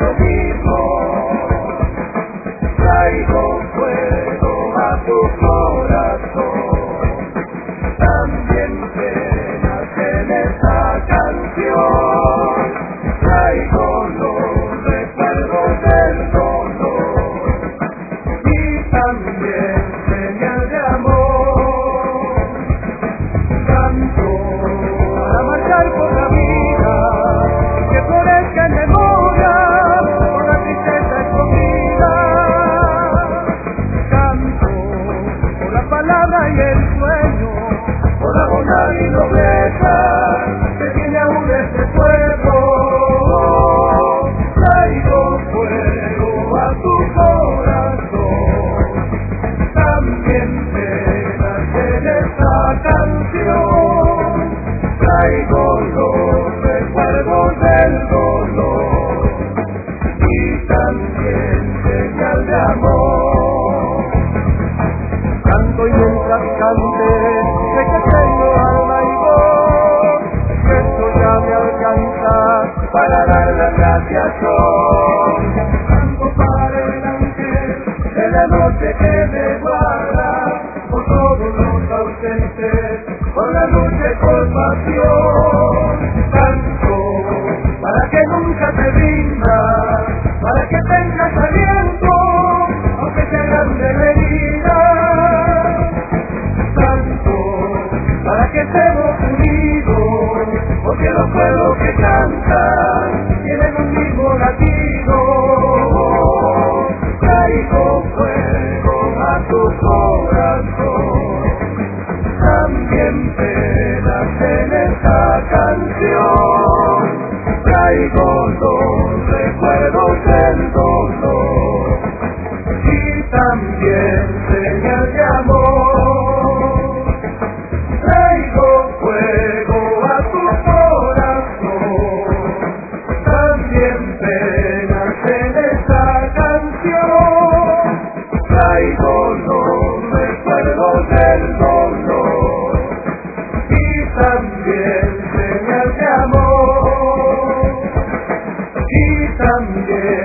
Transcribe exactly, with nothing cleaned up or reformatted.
lo mismo. Traigo fuego a tu corazón, también penas en esta canción. Traigo los recuerdos del dolor y también señal de amor. Canto para marchar por la vida, que florezca en memoria por la tristeza escondida. Canto por la palabra y el sueño, por la bondad y nobleza que tiene aún este pueblo. Traigo fuego a tu corazón, también penas en esta canción. Traigo los recuerdos del dolor y también señal de amor. Canto y mientras cante, sé que tengo alma y voz, que esto ya me alcanza para dar las gracias hoy. Canto para el ángel de la noche que me guarda, por todos los ausentes, por la lucha y por pasión. Canto para que nunca te rindas, para que tengas aliento, aunque sea grande la herida. Canto para que estemos unidos, porque los pueblos que cantan tienen un mismo latido. Traigo fuego a tu corazón, también penas en esta canción. Traigo los recuerdos del dolor y también señal de amor. Traigo fuego a tu corazón, también penas en esta canción. Traigo los recuerdos del dolor y también señal de amor, y también